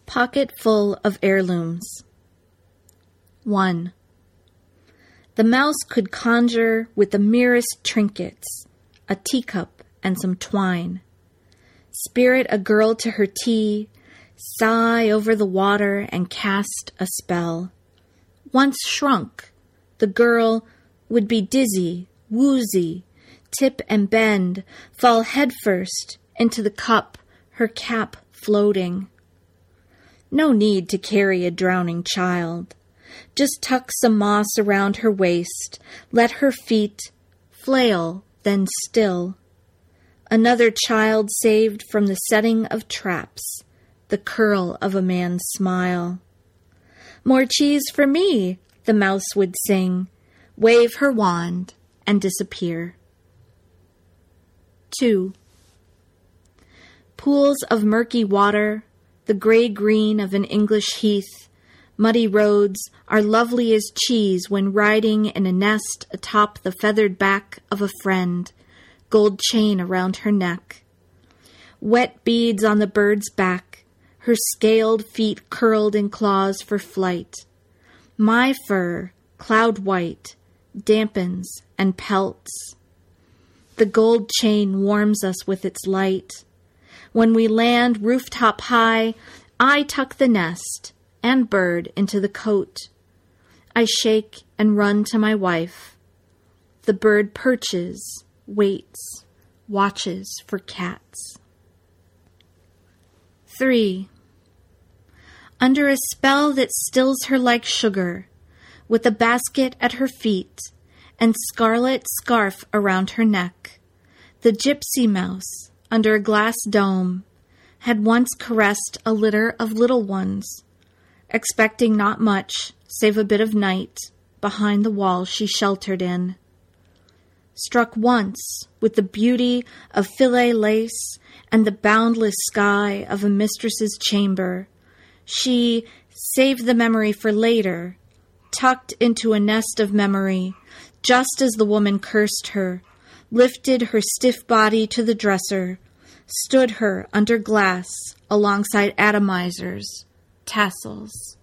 Pocket full of heirlooms. 1. The mouse could conjure with the merest trinkets, a teacup and some twine. Spirit a girl to her tea, sigh over the water and cast a spell. Once shrunk, the girl would be dizzy, woozy, tip and bend, fall headfirst into the cup, her cap floating. No need to carry a drowning child. Just tuck some moss around her waist, let her feet flail, then still. Another child saved from the setting of traps, the curl of a man's smile. More cheese for me, the mouse would sing, wave her wand, and disappear. 2. Pools of murky water, the gray-green of an English heath, muddy roads are lovely as cheese when riding in a nest atop the feathered back of a friend, gold chain around her neck. Wet beads on the bird's back, her scaled feet curled in claws for flight. My fur, cloud white, dampens and pelts. The gold chain warms us with its light. When we land rooftop high, I tuck the nest and bird into the coat. I shake and run to my wife. The bird perches, waits, watches for cats. 3. Under a spell that stills her like sugar, with a basket at her feet and scarlet scarf around her neck, the gypsy mouse, under a glass dome, had once caressed a litter of little ones, expecting not much save a bit of night behind the wall she sheltered in. Struck once with the beauty of filet lace and the boundless sky of a mistress's chamber, she saved the memory for later, tucked into a nest of memory, just as the woman cursed her, lifted her stiff body to the dresser, stood her under glass alongside atomizers, tassels,